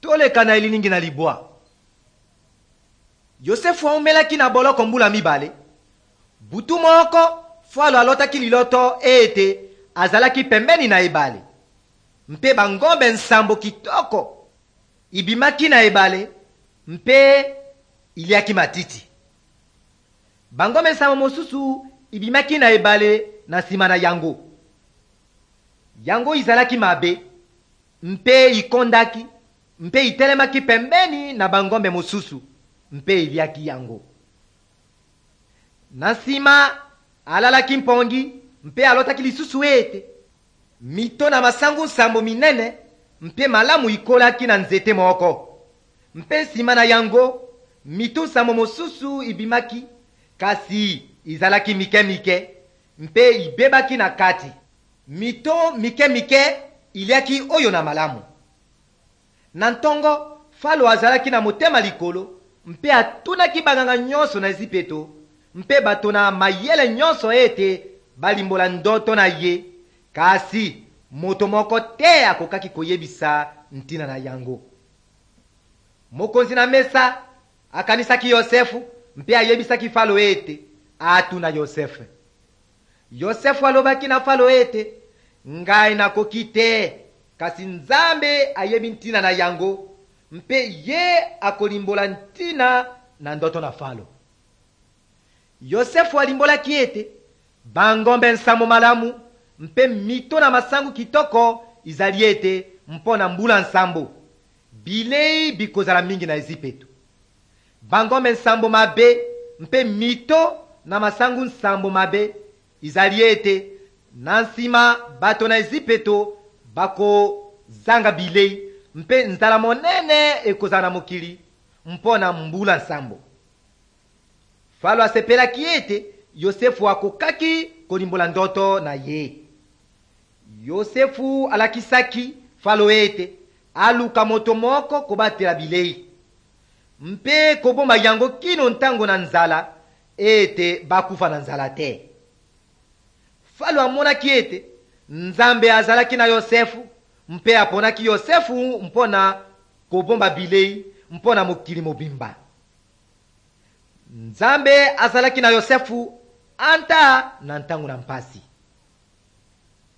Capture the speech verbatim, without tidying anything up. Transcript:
toleka na elilingi na libwa. Yosefu aumelaki na boloko mbula mibale. Butu moko Falo alotaki liloto ete azalaki pembeni na ebale. Mpe bangombe nsambo kitoko ibimaki na ebale, mpe iliaki matiti. Bangombe nsambo mosusu ibimaki na ebale na nsima na yango. Yango izalaki mabe, mpe ikondaki, mpe itelemaki pembeni na bangombe mosusu, mpe iliaki yango. Na nsima alalaki mpongi, mpe alotaki lisusu ete mito na masangu nsambo minene, mpe malamu ikolaki na nzete moko. Mpe nsima na yango mito nsambo mosusu ibimaki, kasi izalaki mike mike, mpe ibebaki na kati. Mito mike mike iliaki oyo na malamu. Na ntongo Falo azalaki na motema likolo, mpe atunaki banganga nyonso na Ezipeto, mpe bato na mayele nyonso ete balimbola ndoto na ye, kasi moto moko te akokaki koyebisa ntina na yango. Mokonzi na mesa akanisaki Yosefu, mpe ayebisaki Falo ete atuna Yosefu. Yosefu alobaki na Falo ete ngai nakoki te, kasi Nzambe ayebi ntina na yango, mpe ye akolimbola ntina na ndoto na Falo. Yosefu alimbolaki ete bangombe nsambo malamu, mpe mito na masangu kitoko izali ete mpona mbula nsambo bilei bikozala mingi na Ezipeto. Bangombe nsambo mabe, mpe mito na masangu nsambo mabe izali ete na nsima bato na Ezipeto bako zanga bilei, mpe nzala monene ekozala na mokili mpona mbula nsambo. Falo asepelaki ete Yosefu akokaki kolimbola ndoto na ye. Yosefu alakisaki Falo ete aluka moto moko kobatela bilei, mpe kobomba yango kino ntango na nzala ete bakufa na nzala te. Falo amonaki ete Nzambe azalaki na Yosefu, mpe aponaki Yosefu mpona kobomba bilei mpona mokili mobimba. Nzambe azalaki na Yosefu anta na ntango na mpasi.